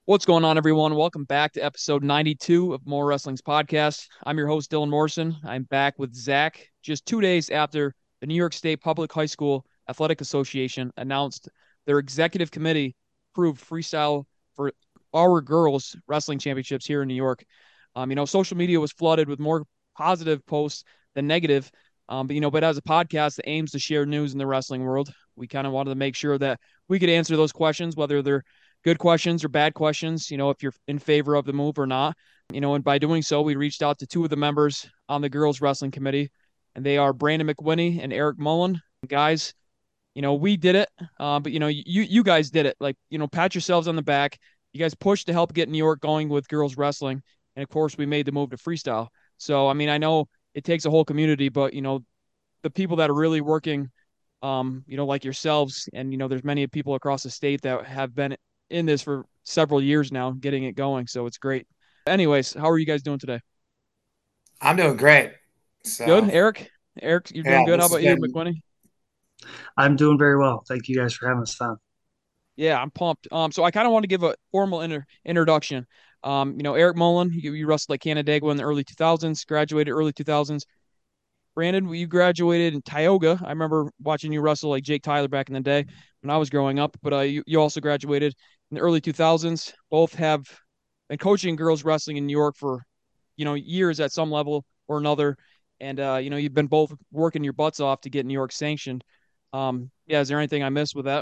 What's going on, everyone? Welcome back to episode 92 of More Wrestling's podcast. I'm your host, Dylan Morrison. I'm back with Zach just 2 days after the New York State Public High School Athletic Association announced their executive committee approved freestyle for our girls wrestling championships here in New York. Social media was flooded with more positive posts than negative. But as a podcast that aims to share news in the wrestling world, we kind of wanted to make sure that we could answer those questions, whether they're good questions or bad questions, if you're in favor of the move or not. And by doing so, we reached out to two of the members on the girls wrestling committee, and they are Brandon McWhinney and Eric Mullen. Guys, we did it, but you guys did it. Like, pat yourselves on the back. You guys pushed to help get New York going with girls wrestling, and of course, we made the move to freestyle. So, I know it takes a whole community, but the people that are really working, like yourselves, and there's many people across the state that have been in this for several years now, getting it going. So it's great. Anyways, how are you guys doing today? I'm doing great. Good, So, Eric. Eric, you're doing yeah, good. How this has about you, been, McWhinney? I'm doing very well. Thank you guys for having us on. Yeah, I'm pumped. So I kind of want to give a formal introduction. Eric Mullen, you wrestled at Canandaigua in the early 2000s, graduated early 2000s. Brandon, you graduated in Tioga. I remember watching you wrestle like Jake Tyler back in the day when I was growing up. But you also graduated in the early 2000s. Both have been coaching girls wrestling in New York for years at some level or another. And you've been both working your butts off to get New York sanctioned. Yeah, is there anything I missed with that?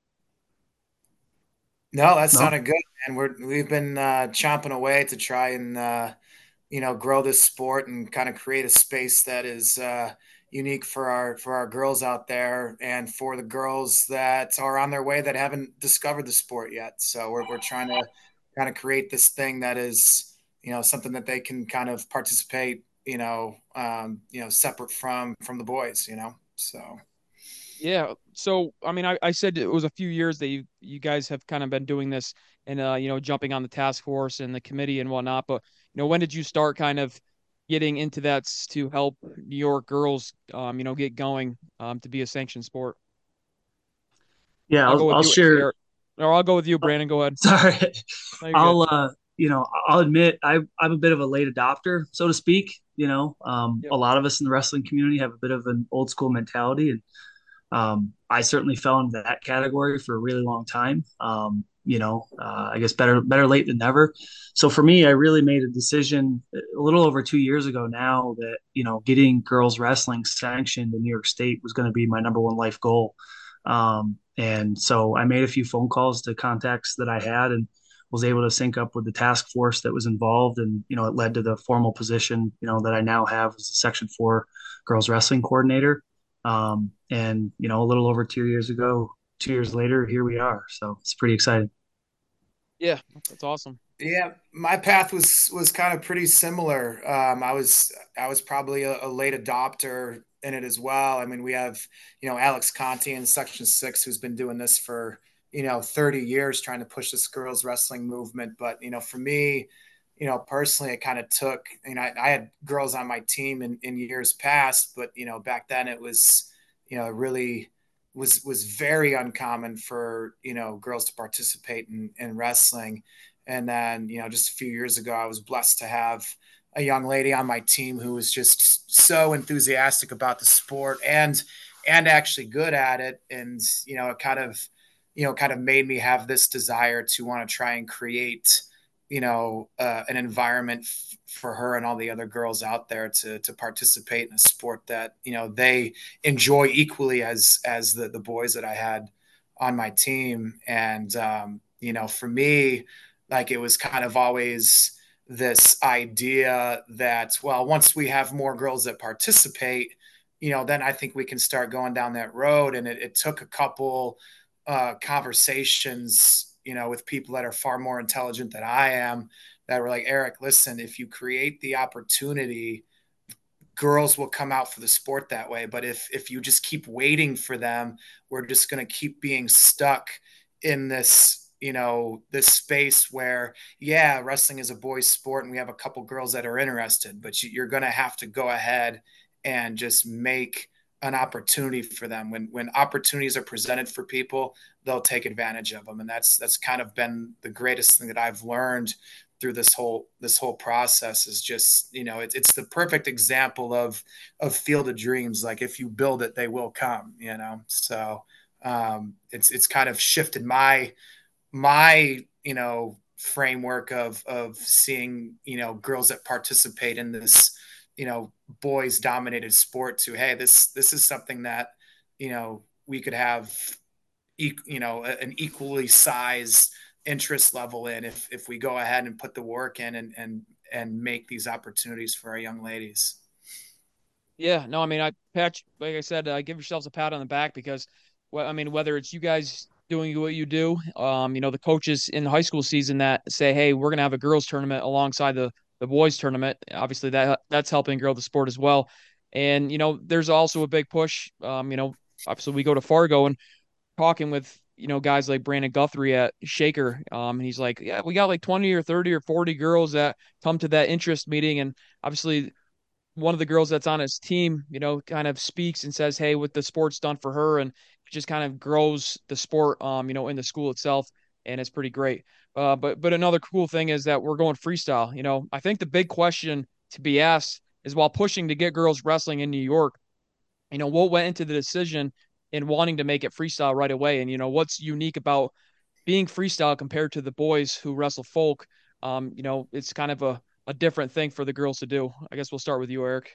no, that No? sounded good. And we've been chomping away to try and grow this sport and kind of create a space that is unique for our girls out there and for the girls that are on their way that haven't discovered the sport yet. So we're trying to kind of create this thing that is something that they can kind of participate separate from the boys. So. Yeah. So, I said it was a few years that you guys have kind of been doing this and, jumping on the task force and the committee and whatnot. But, when did you start kind of getting into that to help New York girls, get going, to be a sanctioned sport? Yeah, I'll I'll, go with I'll you, share. Eric, or I'll go with you, Brandon. Go ahead. Sorry. No, you're good. I'll admit I'm a bit of a late adopter, so to speak. A Yep. lot of us in the wrestling community have a bit of an old school mentality, and I certainly fell into that category for a really long time. I guess better late than never. So for me, I really made a decision a little over 2 years ago now that getting girls wrestling sanctioned in New York State was going to be my number one life goal. And so I made a few phone calls to contacts that I had and was able to sync up with the task force that was involved. And, it led to the formal position, that I now have as the Section 4 girls wrestling coordinator. And, a little over 2 years ago, 2 years later, here we are. So it's pretty exciting. Yeah, that's awesome. Yeah, my path was kind of pretty similar. I was probably a late adopter in it as well. I mean, we have Alex Conti in Section 6 who's been doing this for 30 years, trying to push this girls wrestling movement. But for me, personally, it kind of took. I had girls on my team in years past, but back then it was really was very uncommon for girls to participate in wrestling. And then just a few years ago, I was blessed to have a young lady on my team who was just so enthusiastic about the sport and actually good at it. And it kind of made me have this desire to want to try and create an environment for her and all the other girls out there to participate in a sport that they enjoy equally as the boys that I had on my team. And for me, like, it was kind of always this idea that, well, once we have more girls that participate, then I think we can start going down that road. And it took a couple conversations, with people that are far more intelligent than I am, that were like, Eric, listen, if you create the opportunity, girls will come out for the sport that way. But if you just keep waiting for them, we're just going to keep being stuck in this space where, yeah, wrestling is a boys sport and we have a couple girls that are interested, but you're going to have to go ahead and just make an opportunity for them. When opportunities are presented for people, they'll take advantage of them, and that's kind of been the greatest thing that I've learned through this whole process. Is just, it's the perfect example of Field of Dreams. Like, if you build it, they will come. So it's kind of shifted my framework of seeing girls that participate in this boys dominated sport to, hey, this is something that we could have an equally sized interest level in if we go ahead and put the work in and make these opportunities for our young ladies. Yeah, no, I mean, like I said, give yourselves a pat on the back because, well, I mean, whether it's you guys doing what you do, the coaches in the high school season that say, hey, we're gonna have a girls tournament alongside the boys tournament. Obviously, that's helping grow the sport as well. And there's also a big push. Obviously, we go to Fargo and talking with guys like Brandon Guthrie at Shaker, and he's like, yeah, we got like 20 or 30 or 40 girls that come to that interest meeting, and obviously one of the girls that's on his team, kind of speaks and says, hey, what the sport's done for her, and it just kind of grows the sport, in the school itself, and it's pretty great. But another cool thing is that we're going freestyle. I think the big question to be asked is, while pushing to get girls wrestling in New York, what went into the decision in wanting to make it freestyle right away, and what's unique about being freestyle compared to the boys who wrestle folk. It's kind of a different thing for the girls to do. I guess we'll start with you, Eric.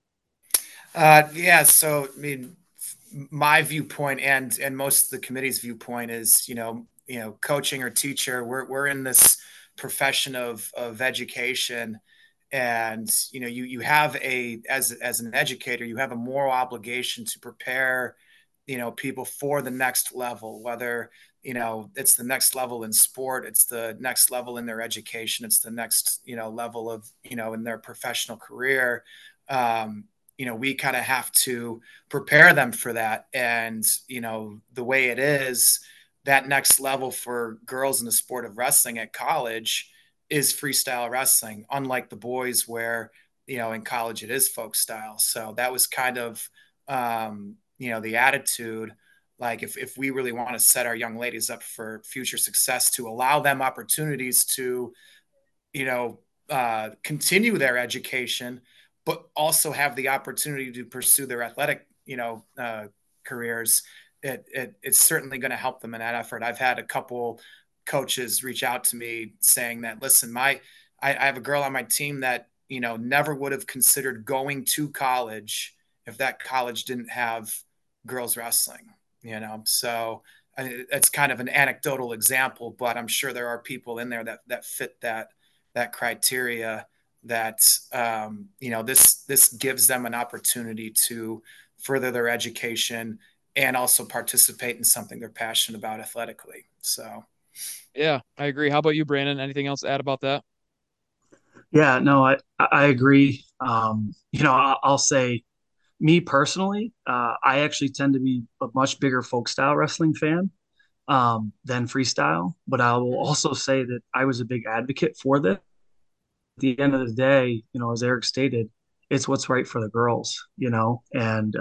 Yeah, so I mean, my viewpoint and most of the committee's viewpoint is, coaching or teacher. We're in this profession of education, and you have as an educator, you have a moral obligation to prepare people for the next level, whether it's the next level in sport, it's the next level in their education, it's the next level of in their professional career. We kind of have to prepare them for that. And the way it is, that next level for girls in the sport of wrestling at college is freestyle wrestling, unlike the boys where in college it is folk style. So that was kind of the attitude. Like, if we really want to set our young ladies up for future success, to allow them opportunities to continue their education, but also have the opportunity to pursue their athletic careers, it's certainly going to help them in that effort. I've had a couple coaches reach out to me saying that, listen, I have a girl on my team that never would have considered going to college if that college didn't have girls wrestling. So it's kind of an anecdotal example, but I'm sure there are people in there that fit that criteria, that this gives them an opportunity to further their education and also participate in something they're passionate about athletically. So Yeah, I agree. How about you, Brandon? Anything else to add about that? Yeah, no, I agree. I'll say me personally, I actually tend to be a much bigger folk style wrestling fan than freestyle. But I will also say that I was a big advocate for this. At the end of the day, as Eric stated, it's what's right for the girls, and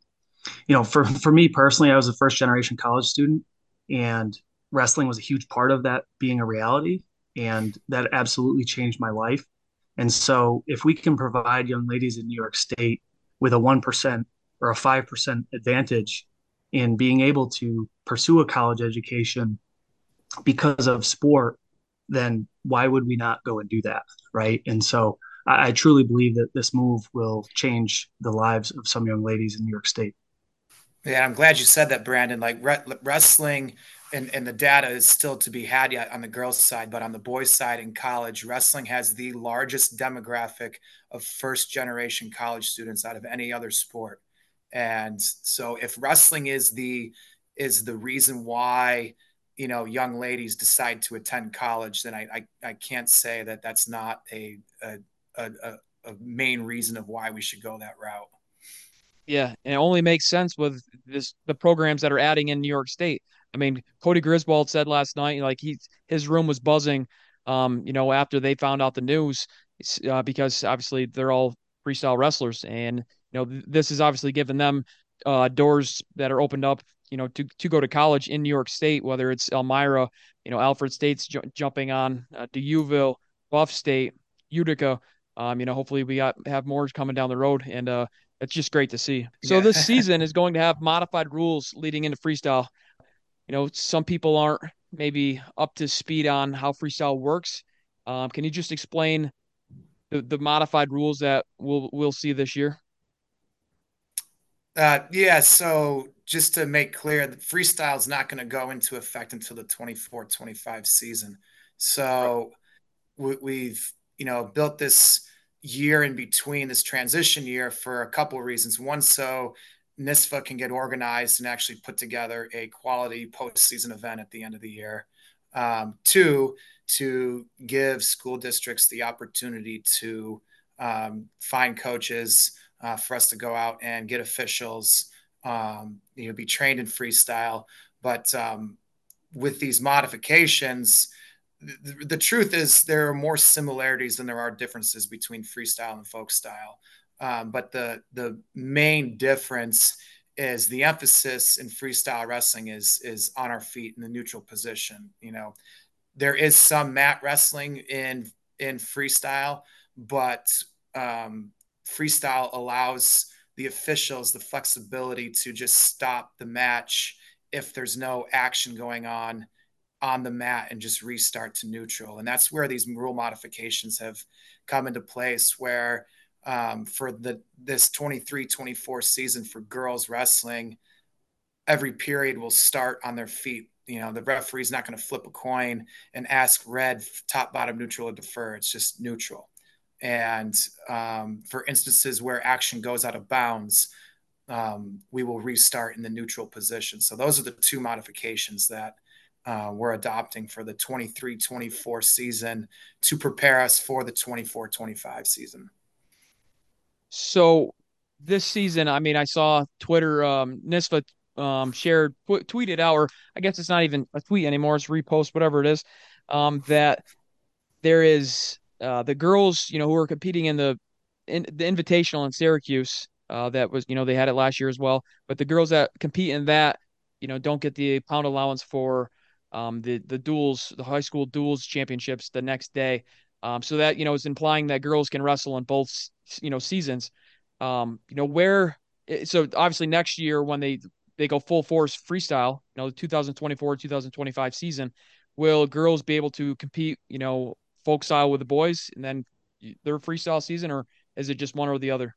for me personally, I was a first generation college student, and wrestling was a huge part of that being a reality, and that absolutely changed my life. And so, if we can provide young ladies in New York State with a 1% or a 5% advantage in being able to pursue a college education because of sport, then why would we not go and do that? Right. And so, I truly believe that this move will change the lives of some young ladies in New York State. yeah, I'm glad you said that, Brandon. Like, wrestling, and the data is still to be had yet on the girls' side, but on the boys' side in college, wrestling has the largest demographic of first generation college students out of any other sport. And so, if wrestling is the reason why young ladies decide to attend college, then I can't say that that's not a, a main reason of why we should go that route. Yeah, and it only makes sense with the programs that are adding in New York State. I mean, Cody Griswold said last night, like his room was buzzing, after they found out the news, because obviously they're all freestyle wrestlers, and this is obviously giving them doors that are opened up, to go to college in New York State, whether it's Elmira, Alfred State's jumping on, DeUville, Buff State, Utica. Hopefully we have more coming down the road, and it's just great to see. So Yeah. this season is going to have modified rules leading into freestyle. Some people aren't maybe up to speed on how freestyle works. Can you just explain the modified rules that we'll see this year? Yeah, so just to make clear, the freestyle is not going to go into effect until the 24-25 season. Right. So we've, built this year in between, this transition year, for a couple of reasons. One, so NISFA can get organized and actually put together a quality postseason event at the end of the year. Two, to give school districts the opportunity to find coaches, for us to go out and get officials, be trained in freestyle. But with these modifications, the truth is there are more similarities than there are differences between freestyle and folk style. But the main difference is the emphasis in freestyle wrestling is on our feet in the neutral position. There is some mat wrestling in freestyle, but freestyle allows the officials the flexibility to just stop the match if there's no action going on the mat and just restart to neutral. And that's where these rule modifications have come into place, where for this 23-24 season for girls wrestling, every period will start on their feet. The referee's not going to flip a coin and ask red, top, bottom, neutral, or defer. It's just neutral. And for instances where action goes out of bounds, we will restart in the neutral position. So those are the two modifications that we're adopting for the 23-24 season to prepare us for the 24-25 season. So this season, I mean, I saw Twitter, NISFA shared, tweeted out, or I guess it's not even a tweet anymore, it's repost, whatever it is, that there is the girls, who are competing in the Invitational in Syracuse. That was, they had it last year as well. But the girls that compete in that, don't get the pound allowance for the duels, the high school duels championships the next day. So that, is implying that girls can wrestle in both, seasons. Where, so obviously next year when they go full force freestyle, the 2024-2025 season, will girls be able to compete, folk style with the boys and then their freestyle season, or is it just one or the other?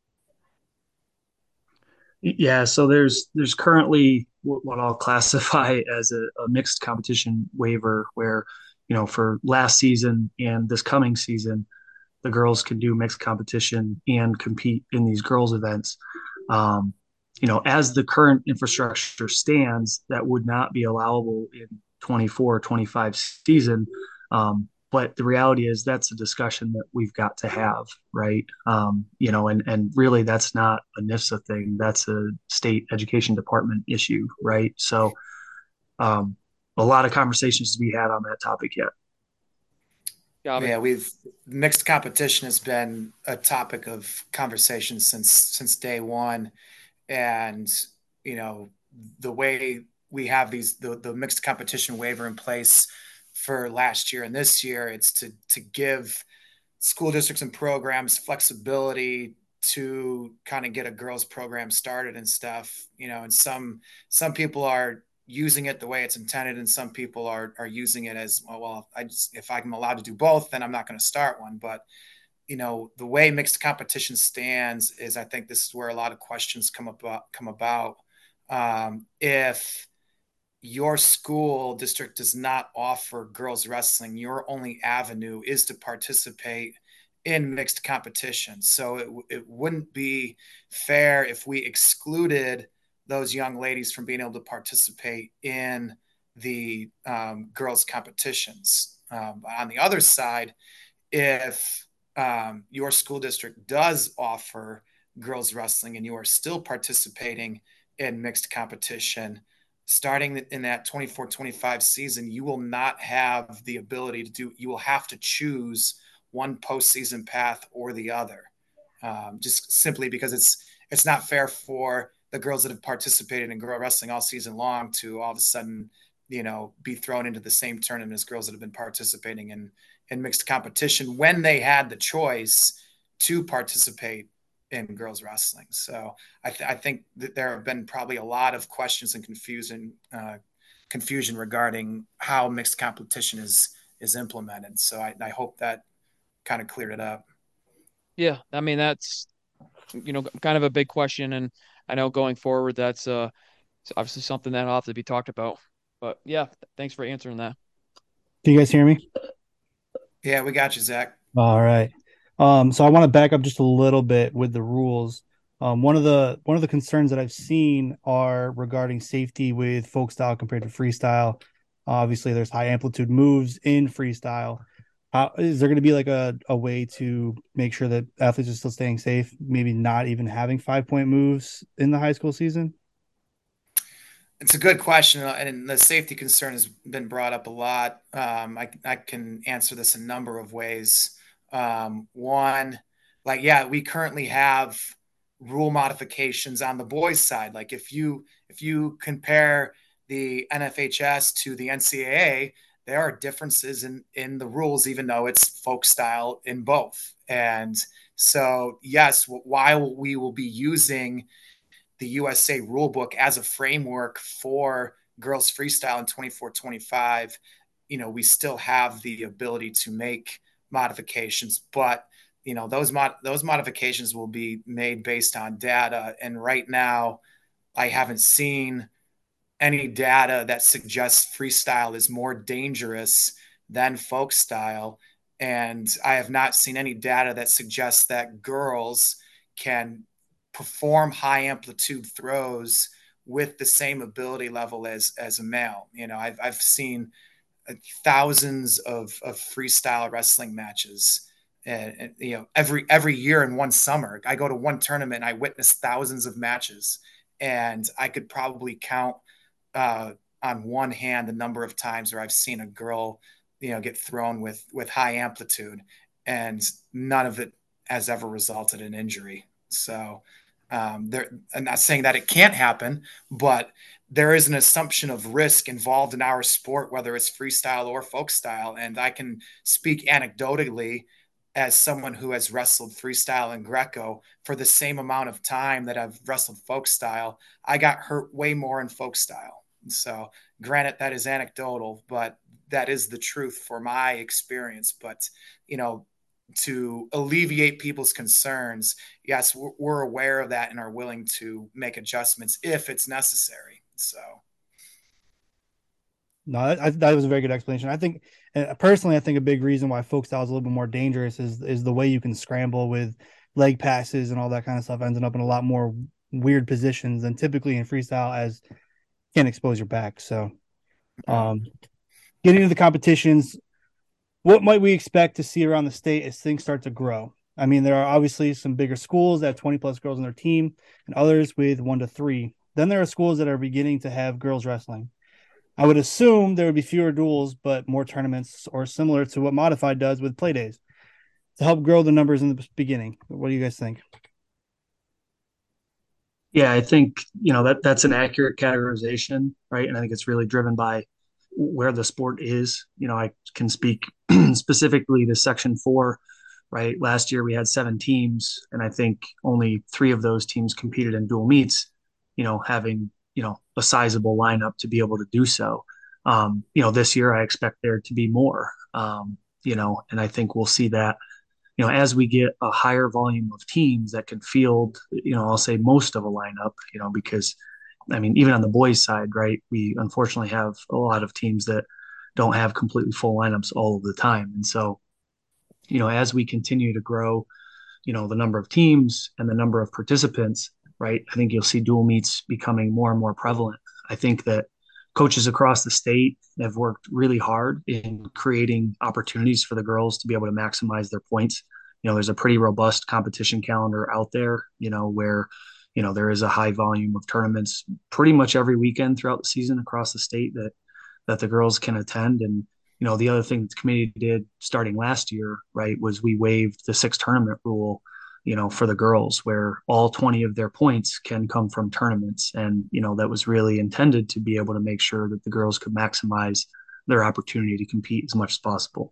Yeah, so there's currently what I'll classify as a mixed competition waiver where, for last season and this coming season, the girls can do mixed competition and compete in these girls events. Um, as the current infrastructure stands, that would not be allowable in 24-25 season. But the reality is that's a discussion that we've got to have, right? And really that's not a NIFSA thing. That's a state education department issue, right? So a lot of conversations to be had on that topic yet. Got it. Yeah, we've mixed competition has been a topic of conversation since day one. And the way we have the mixed competition waiver in place for last year and this year, it's to give school districts and programs flexibility to kind of get a girls program started and stuff. And some people are using it the way it's intended, and some people are using it as well. If I'm allowed to do both, then I'm not going to start one. But the way mixed competition stands is, I think this is where a lot of questions come about. If your school district does not offer girls wrestling, your only avenue is to participate in mixed competition. So it wouldn't be fair if we excluded those young ladies from being able to participate in the girls competitions. On the other side, if your school district does offer girls wrestling and you are still participating in mixed competition, starting in that 24-25 season, you will not have the ability you will have to choose one postseason path or the other. Just simply because it's not fair for the girls that have participated in girl wrestling all season long to all of a sudden, be thrown into the same tournament as girls that have been participating in mixed competition when they had the choice to participate in girls wrestling. So I think that there have been probably a lot of questions and confusion regarding how mixed competition is implemented. So I hope that kind of cleared it up. Yeah, I mean that's kind of a big question, and I know going forward that's it's obviously something that'll have to be talked about. But yeah, thanks for answering that. Can you guys hear me? Yeah, we got you, Zach. All right. So I want to back up just a little bit with the rules. One of the concerns that I've seen are regarding safety with folk style compared to freestyle. Obviously, there's high amplitude moves in freestyle. Is there going to be like a way to make sure that athletes are still staying safe, maybe not even having 5 point moves in the high school season? It's a good question, and the safety concern has been brought up a lot. I can answer this a number of ways. One, like, yeah, we currently have rule modifications on the boys' side. Like, if you compare the NFHS to the NCAA, there are differences in the rules, even though it's folk style in both. And so, yes, while we will be using the USA rulebook as a framework for girls freestyle in 24-25, we still have the ability to make modifications, but those modifications will be made based on data. And right now, I haven't seen any data that suggests freestyle is more dangerous than folk style. And I have not seen any data that suggests that girls can perform high amplitude throws with the same ability level as a male. I've seen thousands of freestyle wrestling matches. And every year in one summer, I go to one tournament and I witness thousands of matches, and I could probably count on one hand the number of times where I've seen a girl, get thrown with high amplitude, and none of it has ever resulted in injury. So I'm not saying that it can't happen, but there is an assumption of risk involved in our sport, whether it's freestyle or folk style. And I can speak anecdotally as someone who has wrestled freestyle and Greco for the same amount of time that I've wrestled folk style. I got hurt way more in folk style. So granted, that is anecdotal, but that is the truth for my experience. But, to alleviate people's concerns, yes, we're aware of that and are willing to make adjustments if it's necessary. So, No, that was a very good explanation. I think personally, I think a big reason why folk style is a little bit more dangerous is the way you can scramble with leg passes and all that kind of stuff, ending up in a lot more weird positions than typically in freestyle, as can expose your back. So, um, getting into the competitions, what might we expect to see around the state as things start to grow? I mean, there are obviously some bigger schools that have 20 plus girls on their team and others with 1 to 3. Then there are schools that are beginning to have girls wrestling. I would assume there would be fewer duels, but more tournaments, or similar to what Modified does with play days to help grow the numbers in the beginning. What do you guys think? Yeah, I think, that's an accurate categorization, right? And I think it's really driven by where the sport is. I can speak specifically to Section 4, right? Last year we had 7 teams, and I think only 3 of those teams competed in dual meets, having, a sizable lineup to be able to do so. This year I expect there to be more, and I think we'll see that as we get a higher volume of teams that can field, I'll say most of a lineup, because I mean, even on the boys' side, right, we unfortunately have a lot of teams that don't have completely full lineups all of the time. And so, as we continue to grow, the number of teams and the number of participants, right, I think you'll see dual meets becoming more and more prevalent. I think that coaches across the state have worked really hard in creating opportunities for the girls to be able to maximize their points. There's a pretty robust competition calendar out there, where, there is a high volume of tournaments pretty much every weekend throughout the season across the state that the girls can attend. And, the other thing that the committee did starting last year, right, was we waived the 6 tournament rule for the girls, where all 20 of their points can come from tournaments. And, that was really intended to be able to make sure that the girls could maximize their opportunity to compete as much as possible.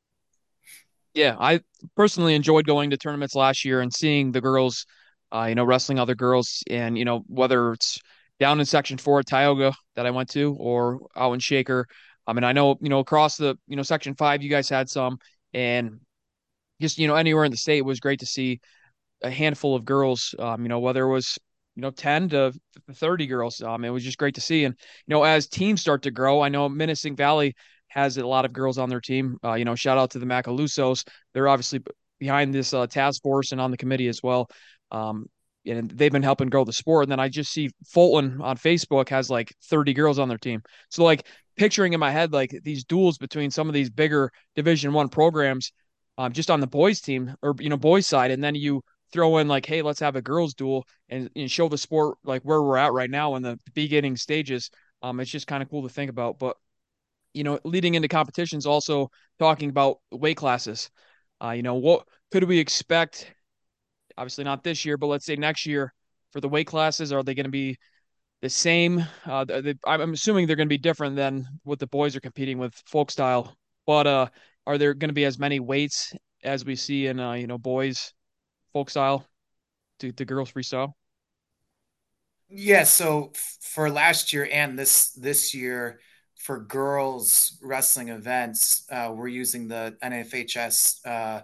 Yeah, I personally enjoyed going to tournaments last year and seeing the girls, wrestling other girls, and whether it's down in Section 4 at Tioga that I went to, or out in Shaker. I mean, I know across the Section 5 you guys had some, and just anywhere in the state, it was great to see a handful of girls. Whether it was 10 to 30 girls. It was just great to see. And as teams start to grow, I know Minisink Valley has a lot of girls on their team. Shout out to the Macalusos. They're obviously behind this task force and on the committee as well. Um, and they've been helping grow the sport. And then I just see Fulton on Facebook has like 30 girls on their team. So like picturing in my head like these duels between some of these bigger Division I programs, just on the boys team or boys side, and then you throw in like, hey, let's have a girls duel and show the sport like where we're at right now in the beginning stages. It's just kind of cool to think about. But leading into competitions, also talking about weight classes. What could we expect? Obviously not this year, but let's say next year for the weight classes. Are they going to be the same? I'm assuming they're going to be different than what the boys are competing with folk style. But are there going to be as many weights as we see in boys folk style to girls freestyle? Yeah, so for last year and this year for girls wrestling events, we're using the NFHS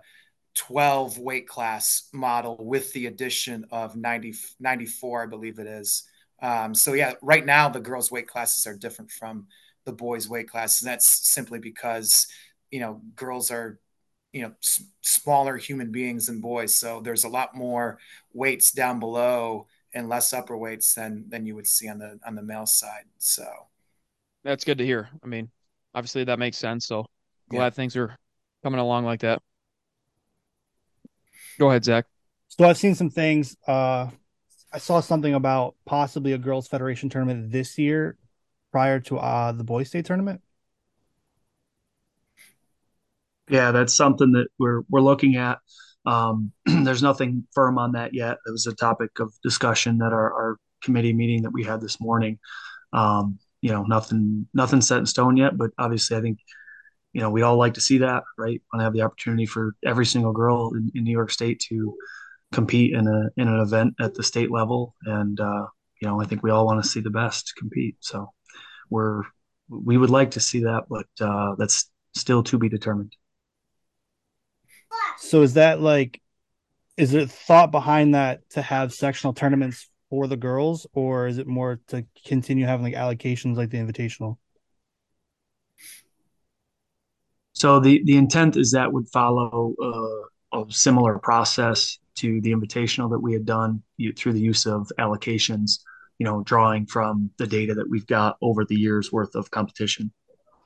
12 weight class model with the addition of 94, I believe it is. So yeah, right now the girls weight classes are different from the boys weight classes. And that's simply because, girls are, smaller human beings than boys. So there's a lot more weights down below and less upper weights than you would see on the male side. So That's good to hear. I mean, obviously that makes sense. So yeah. glad things are coming along like that. Go ahead, Zach. So I've seen some things. I saw something about possibly a girls' federation tournament this year prior to the boys' state tournament. Yeah, that's something that we're looking at. There's nothing firm on that yet. It was a topic of discussion at our committee meeting that we had this morning. Nothing set in stone yet, but obviously I think we all like to see that, right? Want to have the opportunity for every single girl in New York State to compete in an event at the state level, and I think we all want to see the best compete. So we would like to see that, but that's still to be determined. So is there thought behind that to have sectional tournaments for the girls, or is it more to continue having like allocations like the invitational? So the intent is that would follow a similar process to the invitational that we had done through the use of allocations, drawing from the data that we've got over the years worth of competition.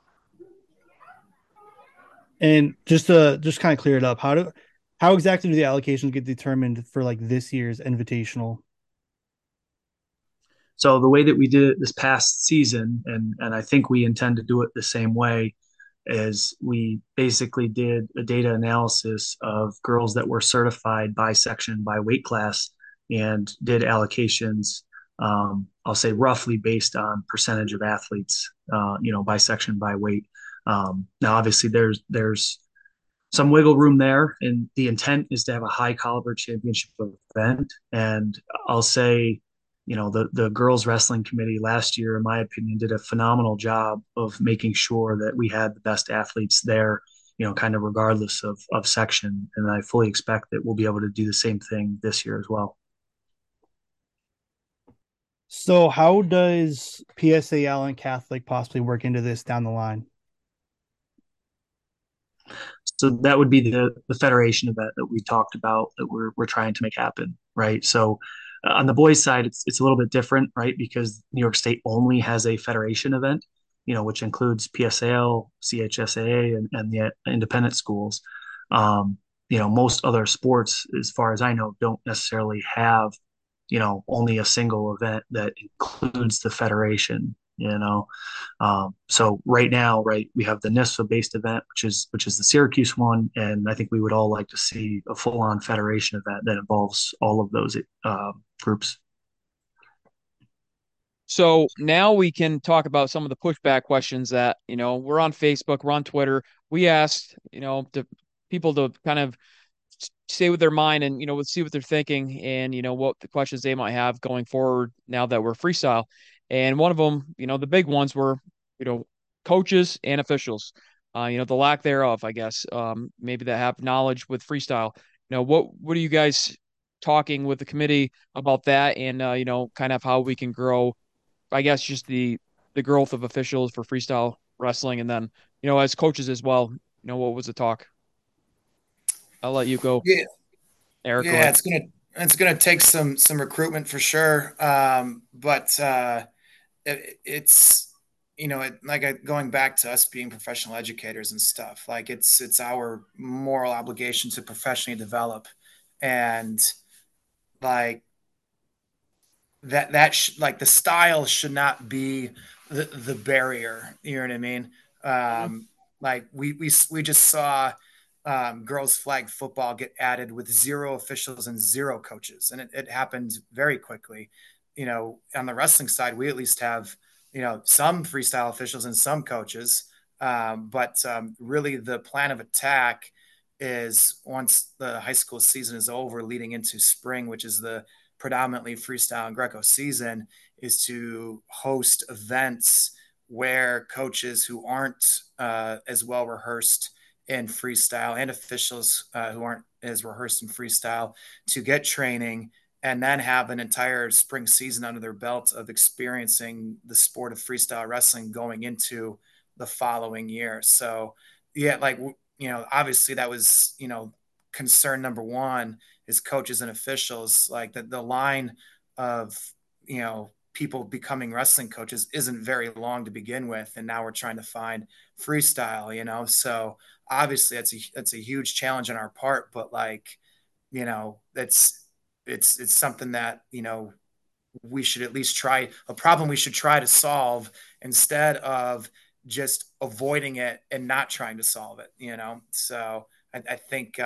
And just kind of clear it up, how exactly do the allocations get determined for like this year's invitational? So the way that we did it this past season, and I think we intend to do it the same way, is we basically did a data analysis of girls that were certified by section by weight class and did allocations. I'll say roughly based on percentage of athletes, by section by weight. Now, obviously, there's some wiggle room there, and the intent is to have a high caliber championship event. And I'll say, the girls wrestling committee last year, in my opinion, did a phenomenal job of making sure that we had the best athletes there, kind of regardless of section. And I fully expect that we'll be able to do the same thing this year as well. So how does PSA Allen Catholic possibly work into this down the line? So that would be the federation event that we talked about that we're trying to make happen, right? So on the boys' side, it's a little bit different, right? Because New York State only has a federation event, which includes PSAL, CHSAA, and the independent schools. Most other sports, as far as I know, don't necessarily have, only a single event that includes the federation. you know. So right now, right, we have the NISFA based event, which is the Syracuse one, and I think we would all like to see a full on federation event that involves all of those groups. So now we can talk about some of the pushback questions that, we're on Facebook, we're on Twitter. We asked, the people to kind of say with their mind and, let's see what they're thinking and, what the questions they might have going forward now that we're freestyle. And one of them, the big ones were, you know, coaches and officials, the lack thereof, I guess, maybe that have knowledge with freestyle. What are you guys talking with the committee about that and, kind of how we can grow, I guess, just the growth of officials for freestyle wrestling, and then as coaches as well. What was the talk? I'll let you go, Yeah, Eric. Go yeah, ahead. it's gonna take some recruitment for sure. But it's going back to us being professional educators and stuff. Like it's our moral obligation to professionally develop, and like like the style should not be the barrier. You know what I mean? Mhm. Like we just saw girls flag football get added with zero officials and zero coaches, and it happened very quickly. On the wrestling side, we at least have some freestyle officials and some coaches, but really the plan of attack is once the high school season is over, leading into spring, which is the predominantly freestyle and Greco season, is to host events where coaches who aren't as well rehearsed in freestyle and officials who aren't as rehearsed in freestyle to get training and then have an entire spring season under their belt of experiencing the sport of freestyle wrestling going into the following year. So, yeah, like, obviously that was, concern number one is coaches and officials. Like the line of, people becoming wrestling coaches isn't very long to begin with. And now we're trying to find freestyle, so obviously that's a huge challenge on our part, but like, that's it's something that we should at least try, a problem we should try to solve instead of just avoiding it and not trying to solve it. So I think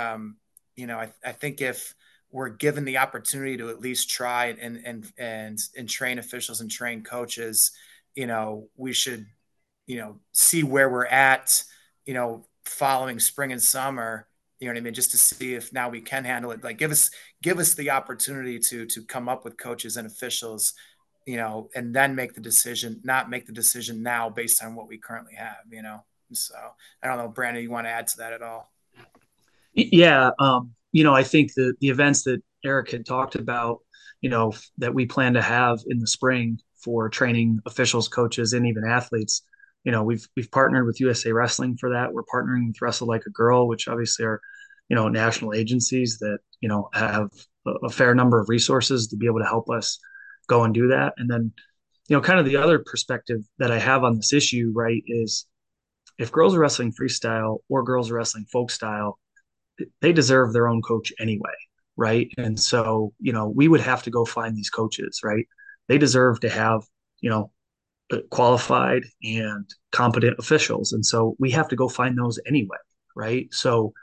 I think if we're given the opportunity to at least try and train officials and train coaches, we should see where we're at, following spring and summer, what I mean, just to see if now we can handle it. Like give us the opportunity to come up with coaches and officials, and then make the decision, not make the decision now based on what we currently have. So I don't know, Brandon, you want to add to that at all? Yeah, I think the events that Eric had talked about, that we plan to have in the spring for training officials, coaches, and even athletes, we've partnered with USA Wrestling for that. We're partnering with Wrestle Like a Girl, which obviously are, national agencies that, have a fair number of resources to be able to help us go and do that. And then, kind of the other perspective that I have on this issue, right, is if girls are wrestling freestyle or girls are wrestling folk style, they deserve their own coach anyway, right? And so, we would have to go find these coaches, right? They deserve to have, qualified and competent officials. And so we have to go find those anyway, right? So,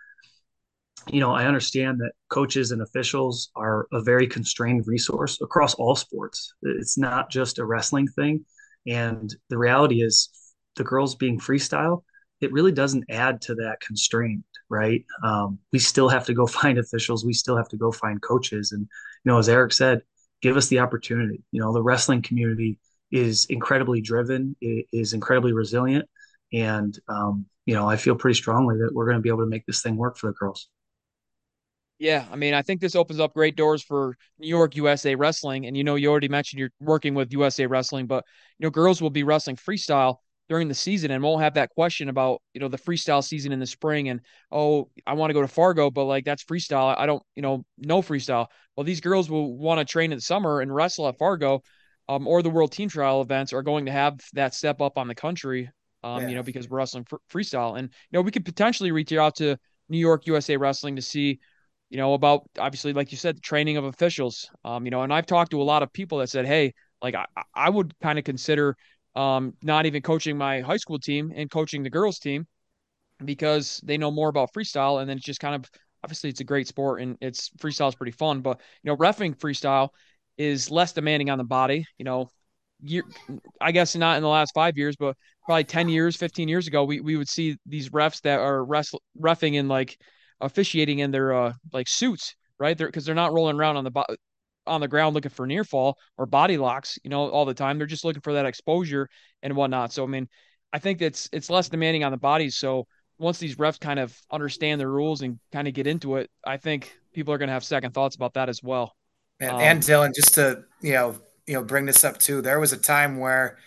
I understand that coaches and officials are a very constrained resource across all sports. It's not just a wrestling thing. And the reality is, the girls being freestyle, it really doesn't add to that constraint, right? We still have to go find officials. We still have to go find coaches. And, as Eric said, give us the opportunity. The wrestling community is incredibly driven, is incredibly resilient. And, I feel pretty strongly that we're going to be able to make this thing work for the girls. Yeah, I mean, I think this opens up great doors for New York USA Wrestling. And you already mentioned you're working with USA Wrestling, but girls will be wrestling freestyle during the season and won't have that question about, the freestyle season in the spring and, oh, I want to go to Fargo, but like that's freestyle. I don't, know freestyle. Well, these girls will want to train in the summer and wrestle at Fargo, or the World Team Trial events are going to have that step up on the country, Yeah. because we're wrestling freestyle. And, we could potentially reach out to New York USA Wrestling to see about obviously, like you said, the training of officials. And I've talked to a lot of people that said, hey, like I would kind of consider not even coaching my high school team and coaching the girls team because they know more about freestyle. And then it's just kind of obviously it's a great sport and it's freestyle is pretty fun, but reffing freestyle is less demanding on the body. Year, I guess not in the last 5 years, but probably 10 years, 15 years ago, we would see these refs that are reffing and like officiating in their like suits, right? Because they're not rolling around on the ground looking for near fall or body locks, all the time. They're just looking for that exposure and whatnot. So I mean, I think it's less demanding on the bodies. So once these refs kind of understand the rules and kind of get into it, I think people are going to have second thoughts about that as well. And Dylan, just to bring this up too, there was a time where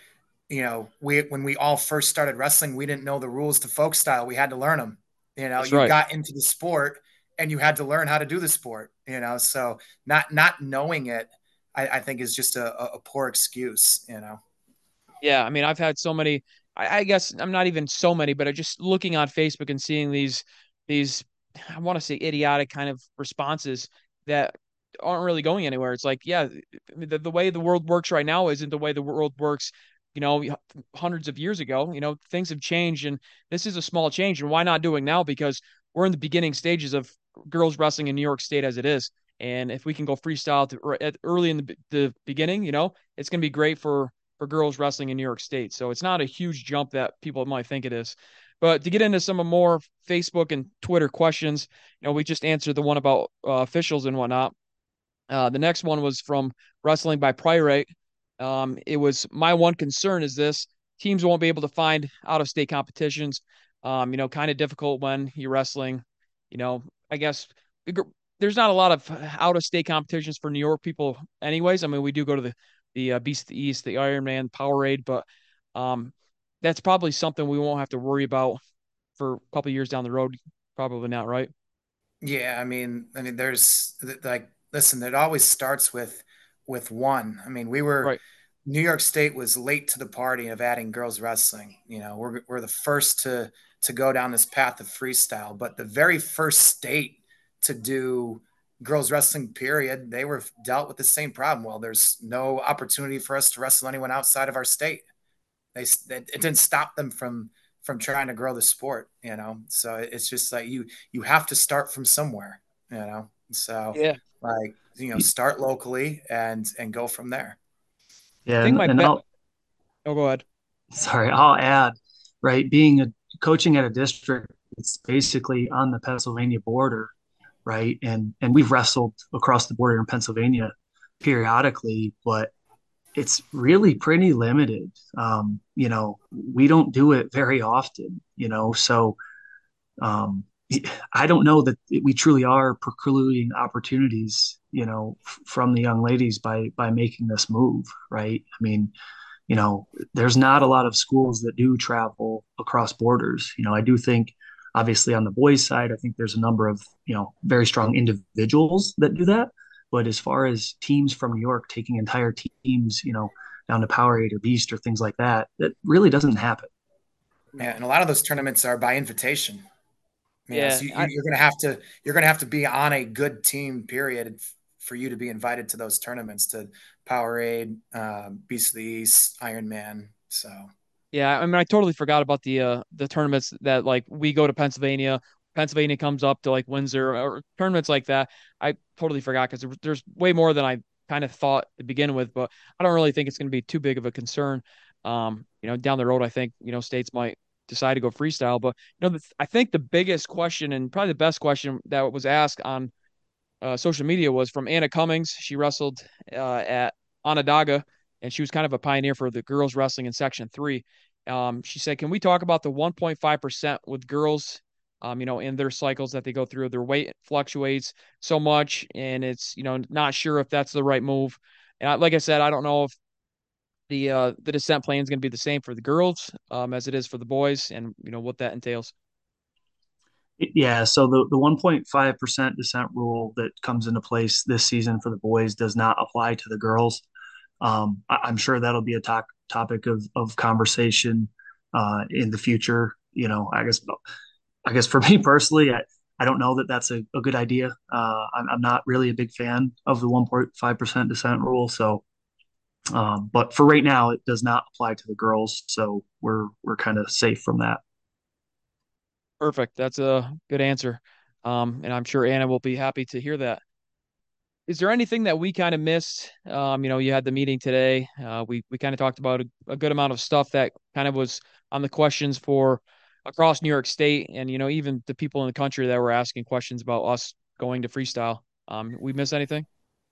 when we all first started wrestling, we didn't know the rules to folk style. We had to learn them. That's You right. got into the sport and you had to learn how to do the sport. So not knowing it, I think is just a poor excuse. Yeah, I mean, I've had so many. I guess I'm not even so many, but I just looking on Facebook and seeing these I want to say idiotic kind of responses that aren't really going anywhere. It's like, yeah, the way the world works right now isn't the way the world works, you know, hundreds of years ago. Things have changed, and this is a small change. And why not doing now? Because we're in the beginning stages of girls wrestling in New York State as it is. And if we can go freestyle early in the beginning, it's going to be great for girls wrestling in New York State. So it's not a huge jump that people might think it is. But to get into some more Facebook and Twitter questions, we just answered the one about officials and whatnot. The next one was from Wrestling by Priorate. It was my one concern is this: teams won't be able to find out of state competitions. Kind of difficult when you're wrestling. I guess there's not a lot of out of state competitions for New York people, anyways. I mean, we do go to the Beast of the East, the Ironman, Powerade, but um, that's probably something we won't have to worry about for a couple of years down the road. Probably not, right? Yeah, there's like, listen, it always starts with one. Right. New York State was late to the party of adding girls wrestling. We're the first to go down this path of freestyle, but the very first state to do girls wrestling, period, they were dealt with the same problem. Well, there's no opportunity for us to wrestle anyone outside of our state. It didn't stop them from trying to grow the sport. So it's just like you have to start from somewhere. So Yeah. like start locally and go from there. I Yeah, think my and bet. Oh, go ahead. I'll add, right, being a coaching at a district, it's basically on the Pennsylvania border, right? And we've wrestled across the border in Pennsylvania periodically, but it's really pretty limited. We don't do it very often, so um, I don't know that we truly are precluding opportunities, from the young ladies by making this move, right? I mean, there's not a lot of schools that do travel across borders. I do think, obviously, on the boys' side, I think there's a number of, very strong individuals that do that. But as far as teams from New York taking entire teams, down to Powerade or Beast or things like that, that really doesn't happen. Yeah, and a lot of those tournaments are by invitation. Yeah. So you're gonna have to be on a good team, period, for you to be invited to those tournaments, to Powerade, Beast of the East, Ironman. So Yeah, I mean, I totally forgot about the tournaments that like we go to Pennsylvania. Pennsylvania comes up to like Windsor or tournaments like that. I totally forgot because there's way more than I kind of thought to begin with. But I don't really think it's going to be too big of a concern. Down the road, I think states might decide to go freestyle. But I think the biggest question and probably the best question that was asked on social media was from Anna Cummings. She wrestled at Onondaga, and she was kind of a pioneer for the girls wrestling in Section 3. She said, "Can we talk about the 1.5% with girls? In their cycles that they go through, their weight fluctuates so much, and it's not sure if that's the right move." And like I said, I don't know if the descent plan is going to be the same for the girls as it is for the boys, and what that entails. Yeah, so the 1.5% descent rule that comes into place this season for the boys does not apply to the girls. I'm sure that'll be a topic of conversation in the future. I guess for me personally, I don't know that that's a good idea. I'm not really a big fan of the 1.5% descent rule. So But for right now, it does not apply to the girls, so we're kind of safe from that. Perfect. That's a good answer. And I'm sure Anna will be happy to hear that. Is there anything that we kind of missed? You had the meeting today. We kind of talked about a good amount of stuff that kind of was on the questions for across New York State, and even the people in the country that were asking questions about us going to freestyle. We miss anything?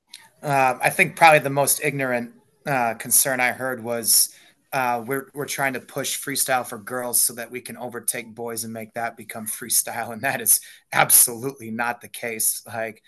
I think probably the most ignorant concern I heard was we're trying to push freestyle for girls so that we can overtake boys and make that become freestyle, and that is absolutely not the case. Like,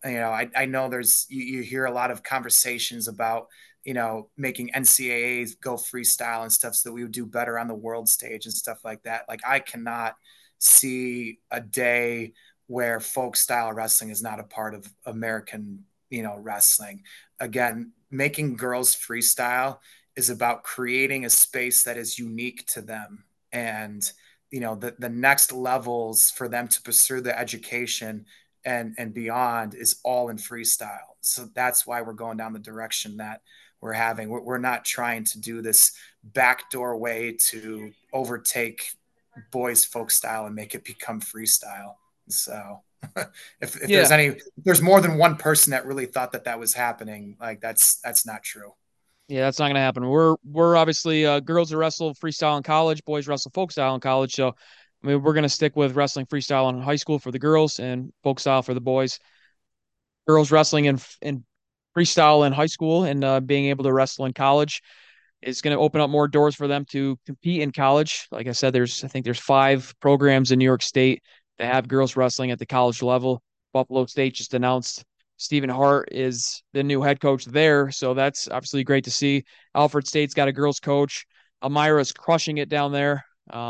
I know you hear a lot of conversations about making NCAAs go freestyle and stuff so that we would do better on the world stage and stuff like that. Like, I cannot see a day where folk style wrestling is not a part of American wrestling. Again, making girls freestyle is about creating a space that is unique to them, and the next levels for them to pursue the education and beyond is all in freestyle. So that's why we're going down the direction that we're having. We're not trying to do this backdoor way to overtake boys folk style and make it become freestyle. So if Yeah, there's more than one person that really thought that was happening, like that's not true. yeah, that's not gonna happen. We're obviously girls that wrestle freestyle in college, boys wrestle folk style in college. So, I mean, we're gonna stick with wrestling freestyle in high school for the girls and folk style for the boys. Girls wrestling in freestyle in high school and being able to wrestle in college is going to open up more doors for them to compete in college. Like I said, I think there's 5 programs in New York State that have girls wrestling at the college level. Buffalo State just announced Stephen Hart is the new head coach there, so that's obviously great to see. Alfred State's got a girls coach. Elmira's crushing it down there.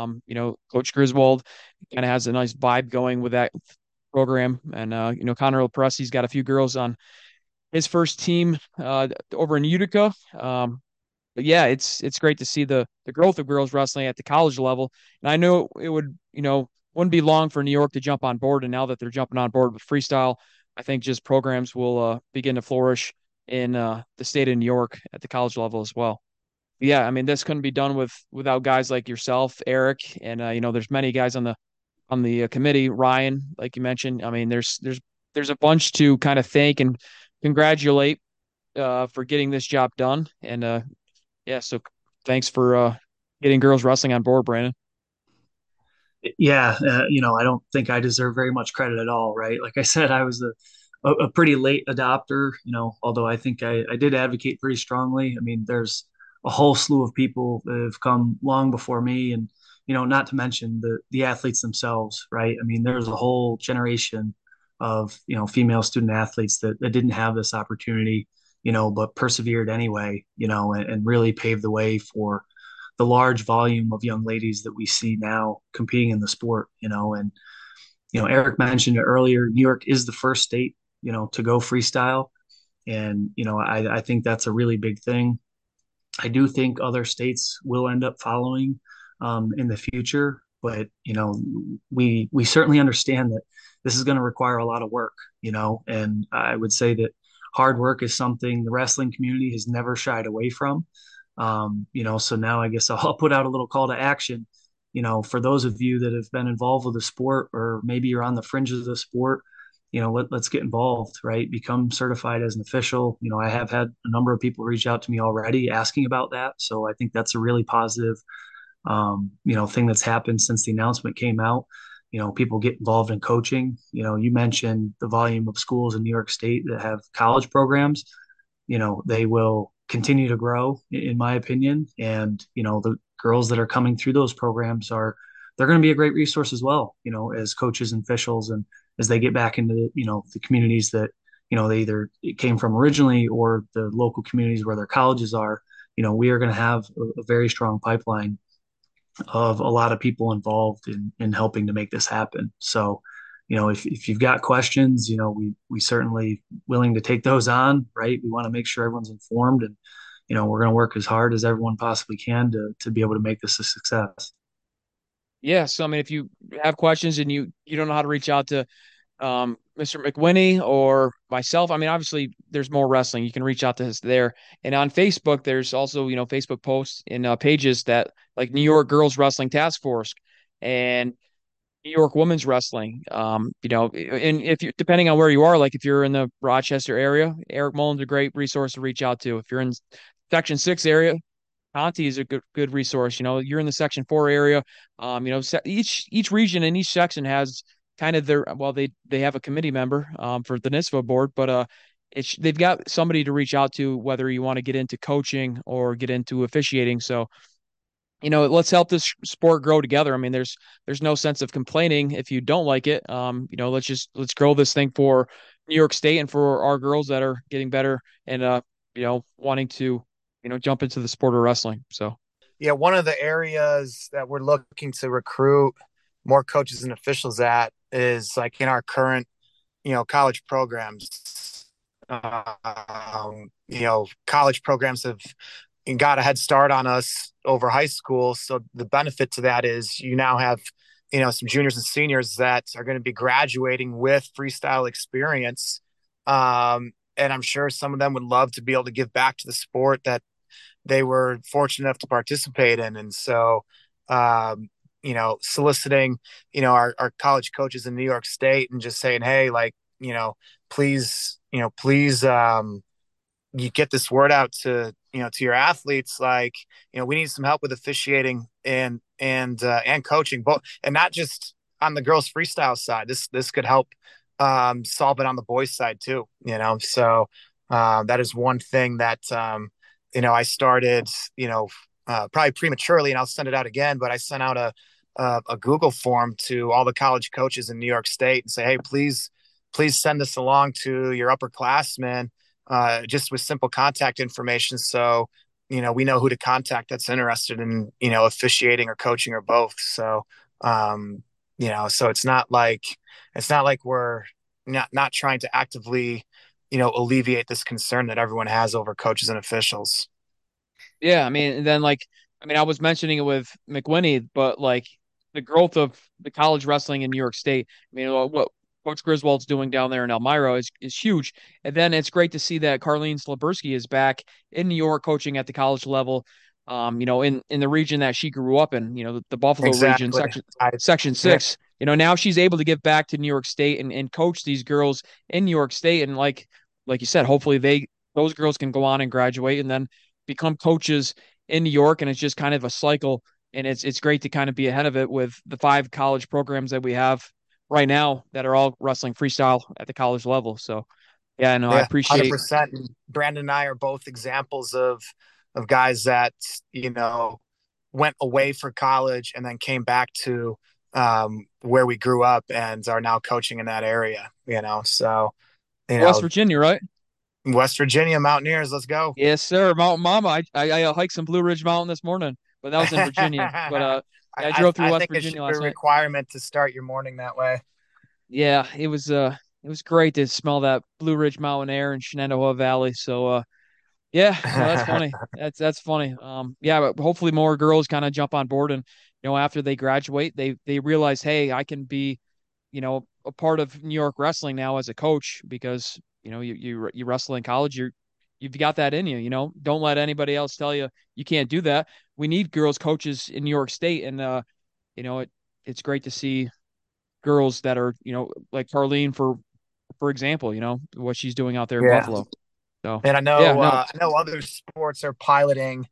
Coach Griswold kind of has a nice vibe going with that program, and Connor Pressi's got a few girls on his first team over in Utica. But yeah, it's great to see the growth of girls wrestling at the college level. And I know it would, wouldn't be long for New York to jump on board. And now that they're jumping on board with freestyle, I think just programs will begin to flourish in the state of New York at the college level as well. Yeah, I mean, this couldn't be done without guys like yourself, Eric, and there's many guys on the committee, Ryan, like you mentioned. I mean, there's a bunch to kind of thank and congratulate for getting this job done. And yeah, so thanks for getting girls wrestling on board, Brandon. Yeah, I don't think I deserve very much credit at all, right? Like I said, I was a pretty late adopter, although I think I did advocate pretty strongly. I mean, there's a whole slew of people that have come long before me, and not to mention the athletes themselves, right? I mean, there's a whole generation of female student athletes that didn't have this opportunity, but persevered anyway, and really paved the way for the large volume of young ladies that we see now competing in the sport, and Eric mentioned it earlier, New York is the first state, to go freestyle. And, I think that's a really big thing. I do think other states will end up following in the future, but, we certainly understand that this is going to require a lot of work, and I would say that hard work is something the wrestling community has never shied away from. So now I guess I'll put out a little call to action, for those of you that have been involved with the sport, or maybe you're on the fringes of the sport, let's get involved, right? Become certified as an official. I have had a number of people reach out to me already asking about that. So I think that's a really positive, thing that's happened since the announcement came out. People get involved in coaching. You mentioned the volume of schools in New York State that have college programs. They will continue to grow, in my opinion. And, the girls that are coming through those programs they're going to be a great resource as well, as coaches and officials, and as they get back into the communities that, they either came from originally, or the local communities where their colleges are. We are going to have a very strong pipeline of a lot of people involved in helping to make this happen. So, if you've got questions, we certainly willing to take those on, right? We want to make sure everyone's informed, and, we're going to work as hard as everyone possibly can to be able to make this a success. Yeah, so I mean, if you have questions and you don't know how to reach out to Mr. McWinney or myself. I mean, obviously, there's more wrestling. You can reach out to us there. And on Facebook, there's also, Facebook posts and pages that like New York Girls Wrestling Task Force and New York Women's Wrestling. And if you, depending on where you are, like if you're in the Rochester area, Eric Mullen's a great resource to reach out to. If you're in Section 6 area, Conti is a good resource. You're in the Section 4 area. Each region and each section has kind of their they have a committee member for the NISFA board, but they've got somebody to reach out to whether you want to get into coaching or get into officiating. So let's help this sport grow together. I mean, there's no sense of complaining if you don't like it. Let's grow this thing for New York State and for our girls that are getting better and wanting to jump into the sport of wrestling. So yeah, one of the areas that we're looking to recruit more coaches and officials at is like in our current college programs. College programs have got a head start on us over high school. So the benefit to that is you now have, some juniors and seniors that are going to be graduating with freestyle experience. And I'm sure some of them would love to be able to give back to the sport that they were fortunate enough to participate in. And so, soliciting, our college coaches in New York State and just saying, hey, like, please, you get this word out to your athletes, like, we need some help with officiating and coaching, both, and not just on the girls freestyle side. This could help solve it on the boys side too, so that is one thing that I started probably prematurely, and I'll send it out again, but I sent out a Google form to all the college coaches in New York State and say, hey, please send this along to your upperclassmen, just with simple contact information. So, we know who to contact that's interested in, officiating or coaching or both. So, so it's not like we're not trying to actively, alleviate this concern that everyone has over coaches and officials. yeah, I mean, and then I was mentioning it with McWinney, but like the growth of the college wrestling in New York State. I mean, what Coach Griswold's doing down there in Elmira is huge. And then it's great to see that Carlene Slabursky is back in New York coaching at the college level. In the region that she grew up in, the Buffalo region, Exactly. section 6. Now she's able to give back to New York State and coach these girls in New York State. And like you said, hopefully those girls can go on and graduate and then become coaches in New York. And it's just kind of a cycle. And it's great to kind of be ahead of it with the 5 college programs that we have right now that are all wrestling freestyle at the college level. So yeah, no, I appreciate 100%. Brandon and I are both examples of guys that, went away for college and then came back to where we grew up and are now coaching in that area, so, West Virginia, right? West Virginia Mountaineers. Let's go. Yes, sir. Mountain Mama. I hiked some Blue Ridge Mountain this morning, but that was in Virginia. But I drove through West Virginia last night. It should be a requirement to start your morning that way. Yeah, it was great to smell that Blue Ridge Mountain air in Shenandoah Valley. So yeah, no, that's funny. That's funny. Yeah, but hopefully more girls kind of jump on board and after they graduate, they realize, hey, I can be, a part of New York wrestling now as a coach because you wrestle in college, you've got that in you. Don't let anybody else tell you you can't do that. We need girls coaches in New York State, and it's great to see girls that are like Carlene for example, what she's doing out there in Buffalo. So and I know yeah, no. I know other sports are piloting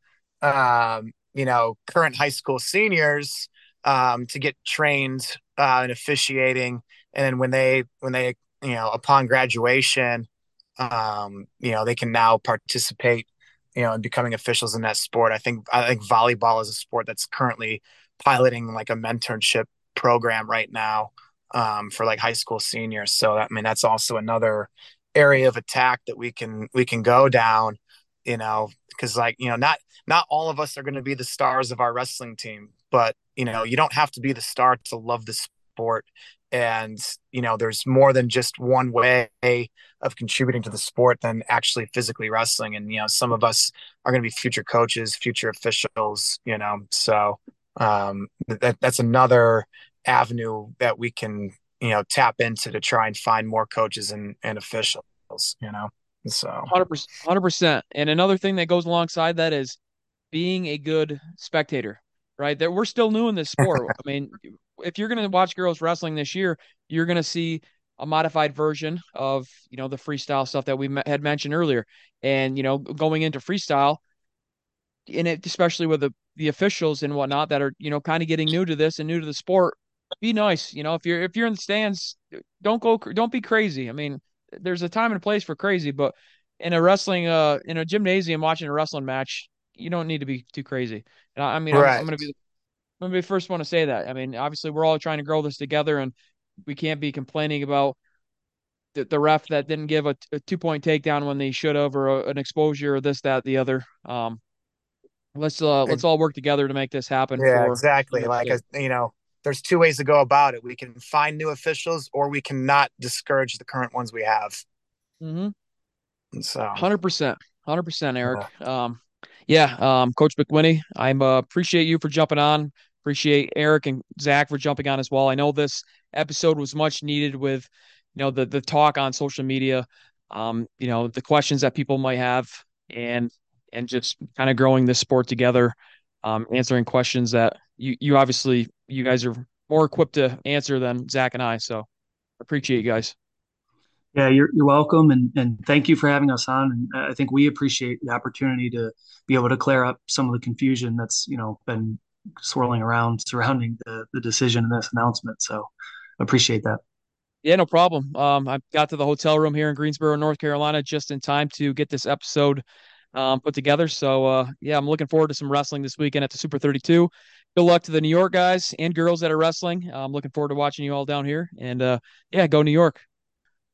current high school seniors to get trained in officiating, and then when they upon graduation, they can now participate in becoming officials in that sport. I think volleyball is a sport that's currently piloting like a mentorship program right now for like high school seniors. So that's also another area of attack that we can go down, because not all of us are going to be the stars of our wrestling team, but you don't have to be the star to love the sport. And there's more than just one way of contributing to the sport than actually physically wrestling. And some of us are going to be future coaches, future officials, so that's another avenue that we can tap into to try and find more coaches and officials, so 100%, 100%. And another thing that goes alongside that is being a good spectator, right? That we're still new in this sport. I mean, if you're going to watch girls wrestling this year, you're going to see a modified version of, the freestyle stuff that we had mentioned earlier. And, going into freestyle, in it, especially with the officials and whatnot that are, kind of getting new to this and new to the sport, be nice. If you're in the stands, don't be crazy. I mean, there's a time and a place for crazy, but in a gymnasium watching a wrestling match, you don't need to be too crazy. And I mean, I'm right. gonna be the first one to say that. I mean, obviously we're all trying to grow this together, and we can't be complaining about the ref that didn't give a 2 point takedown when they should have, or an exposure, or this, that, the other. Let's all work together to make this happen Yeah, for New exactly. York State. There's two ways to go about it. We can find new officials, or we cannot discourage the current ones we have. Mm-hmm. And so, 100%, 100%, Eric. yeah. Yeah, Coach McWhinney, I appreciate you for jumping on. Appreciate Eric and Zach for jumping on as well. I know this episode was much needed with, the talk on social media, the questions that people might have, and just kind of growing this sport together, answering questions that you guys are more equipped to answer than Zach and I. So appreciate you guys. Yeah, you're welcome, and thank you for having us on. And I think we appreciate the opportunity to be able to clear up some of the confusion that's been swirling around surrounding the decision and this announcement. So appreciate that. Yeah, no problem. I got to the hotel room here in Greensboro, North Carolina, just in time to get this episode put together. So, yeah, I'm looking forward to some wrestling this weekend at the Super 32. Good luck to the New York guys and girls that are wrestling. I'm looking forward to watching you all down here. And yeah, go New York.